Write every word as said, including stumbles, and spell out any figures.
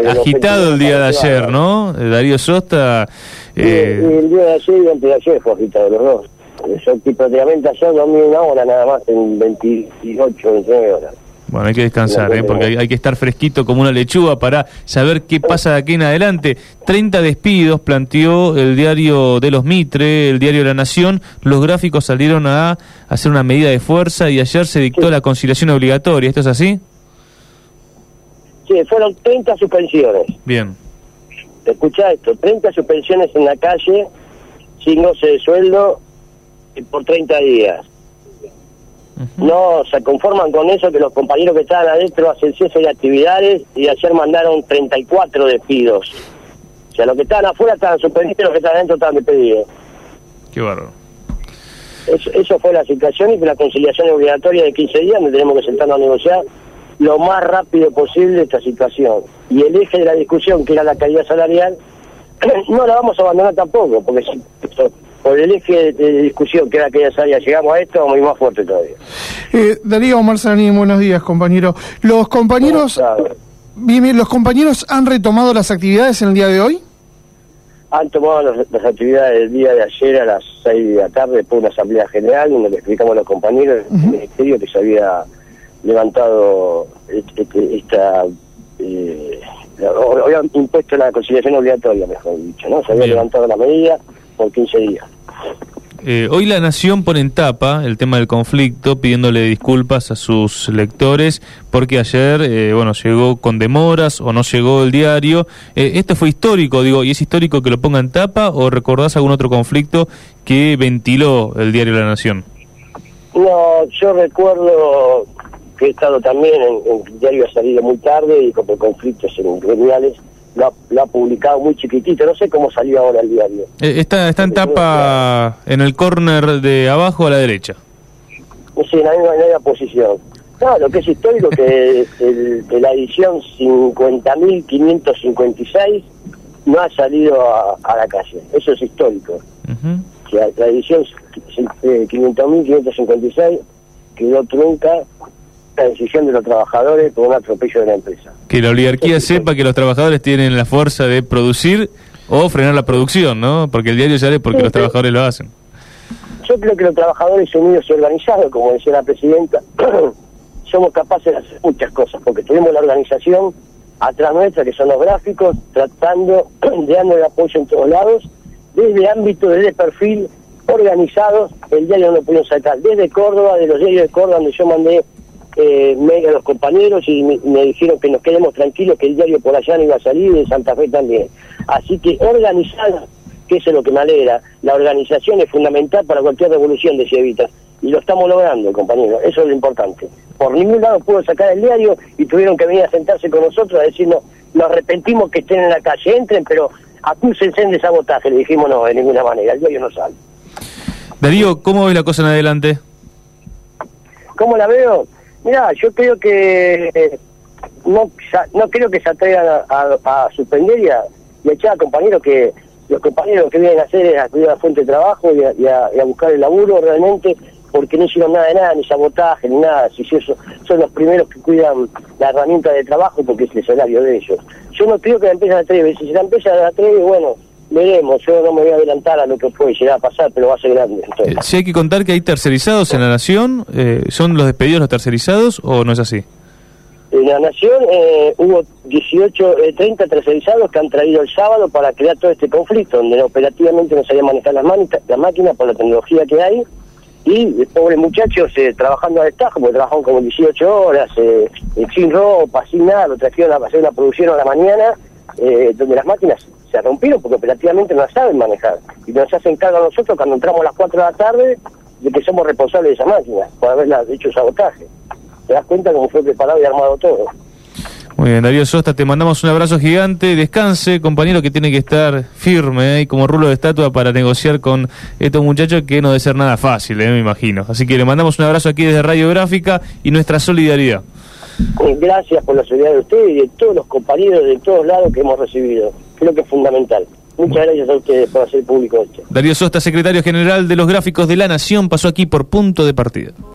agitado el día de ayer, ¿no? Darío Sosta. Eh... Sí, el día de ayer y antes de ayer fue agitado, los dos. Yo prácticamente ayer dormí una hora nada más en veintiocho, veintinueve horas. Bueno, hay que descansar, ¿eh? Porque hay, hay que estar fresquito como una lechuga para saber qué pasa de aquí en adelante. treinta despidos planteó el diario de los Mitre, el diario de la Nación. Los gráficos salieron a hacer una medida de fuerza y ayer se dictó sí. la conciliación obligatoria. ¿Esto es así? Sí, fueron treinta suspensiones. Bien. Escuchá esto, treinta suspensiones en la calle, sin goce de sueldo, y por treinta días. Uh-huh. No se conforman con eso, que los compañeros que estaban adentro hacen cese de actividades y ayer mandaron treinta y cuatro despidos. O sea, los que estaban afuera estaban suspendidos y los que estaban adentro estaban despedidos. Qué bárbaro. Eso, eso fue la situación y la conciliación obligatoria de quince días, donde tenemos que sentarnos a negociar lo más rápido posible esta situación. Y el eje de la discusión, que era la caída salarial, no la vamos a abandonar tampoco, porque si por el eje de discusión que era que ya llegamos a esto, vamos a ir más fuerte todavía. Eh, Darío Marzaní, buenos días, compañero. Los compañeros, bien, bien, los compañeros han retomado las actividades en el día de hoy. Han tomado los, las actividades del día de ayer a las seis de la tarde por una asamblea general, donde le explicamos a los compañeros del uh-huh. ministerio que se había levantado este, esta eh, había impuesto la conciliación obligatoria, mejor dicho, ¿no? Se había bien. levantado la medida por quince días. Eh, hoy La Nación pone en tapa el tema del conflicto, pidiéndole disculpas a sus lectores, porque ayer, eh, bueno, llegó con demoras o no llegó el diario. Eh, ¿Esto fue histórico, digo, y es histórico que lo ponga en tapa, o recordás algún otro conflicto que ventiló el diario La Nación? No, yo recuerdo que he estado también en, en el diario, ha salido muy tarde y con conflictos en gremiales. Lo ha, lo ha publicado muy chiquitito, no sé cómo salió ahora el diario. Eh, está está en tapa en el córner de abajo a la derecha. No sé, en la misma, en la misma posición. No, lo que es histórico que el, de la edición cincuenta mil quinientos cincuenta y seis no ha salido a, a la calle. Eso es histórico. Uh-huh. O sea, la edición quinientos mil quinientos cincuenta y seis quedó trunca la decisión de los trabajadores por un atropello de la empresa. Que la oligarquía sepa que los trabajadores tienen la fuerza de producir o frenar la producción, ¿no? Porque el diario sale porque sí, los trabajadores lo hacen. Yo creo que los trabajadores unidos y organizados, como decía la presidenta, somos capaces de hacer muchas cosas, porque tenemos la organización atrás nuestra, que son los gráficos, tratando de darnos el apoyo en todos lados, desde ámbito, desde perfil, organizados. El diario no lo pudieron sacar desde Córdoba, de los diarios de Córdoba, donde yo mandé Eh, medio a los compañeros y me, me dijeron que nos quedemos tranquilos, que el diario por allá no iba a salir, de Santa Fe también. Así que organizar, que eso es lo que me alegra, la organización es fundamental para cualquier revolución, decía Evita, y lo estamos logrando, compañeros, eso es lo importante. Por ningún lado pudo sacar el diario y tuvieron que venir a sentarse con nosotros a decirnos, nos arrepentimos que estén en la calle, entren, pero acúsense de sabotaje. Le dijimos, no, de ninguna manera, el diario no sale. Darío, ¿cómo ves la cosa en adelante? ¿Cómo la veo? Mirá, yo creo que eh, no no creo que se atrevan a, a, a suspender y a, y a echar a compañeros que los compañeros que vienen a hacer es a cuidar la fuente de trabajo y a, y a, y a buscar el laburo realmente, porque no hicieron nada de nada, ni sabotaje, ni nada. Si eso, son los primeros que cuidan la herramienta de trabajo porque es el salario de ellos. Yo no creo que la empresa la atreve. Si la empresa la atreve, bueno, veremos. Yo no me voy a adelantar a lo que puede llegar a pasar, pero va a ser grande. Eh, si hay que contar que hay tercerizados en La Nación, eh, ¿son los despedidos los tercerizados o no es así? En La Nación eh, hubo dieciocho, eh, treinta tercerizados que han traído el sábado para crear todo este conflicto, donde operativamente no sabían manejar las, las máquinas por la tecnología que hay, y pobres muchachos eh, trabajando a destajo, porque trabajaron como dieciocho horas, eh, sin ropa, sin nada, lo trajeron a hacer una producción a la mañana, eh, donde las máquinas se rompieron porque operativamente no las saben manejar. Y nos hacen cargo a nosotros cuando entramos a las cuatro de la tarde de que somos responsables de esa máquina, por haberla hecho sabotaje. Te das cuenta cómo fue preparado y armado todo. Muy bien, Darío Sosta, te mandamos un abrazo gigante. Descanse, compañero, que tiene que estar firme, ¿eh? Como rulo de estatua para negociar con estos muchachos, que no debe ser nada fácil, ¿eh? Me imagino. Así que le mandamos un abrazo aquí desde Radiográfica y nuestra solidaridad. Gracias por la solidaridad de ustedes y de todos los compañeros de todos lados que hemos recibido. Creo que es fundamental. Muchas gracias a ustedes por hacer público esto. Darío Sosta, secretario general de los Gráficos de La Nación, pasó aquí por Punto de Partida.